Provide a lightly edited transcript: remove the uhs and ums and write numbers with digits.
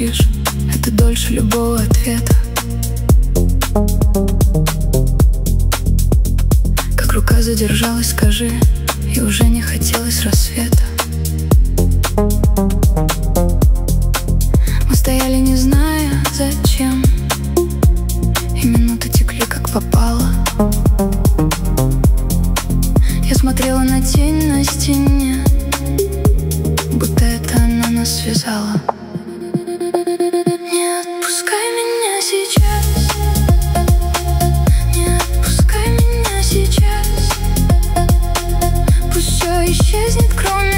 молчишь, это дольше любого ответа. Как рука задержалась, скажи, и уже не хотелось рассвета. Мы стояли, не зная зачем, и минуты текли как попало. Я смотрела на тень на стене, будто это она нас связала. Не отпускай меня сейчас, не отпускай меня сейчас. Пусть все исчезнет, кроме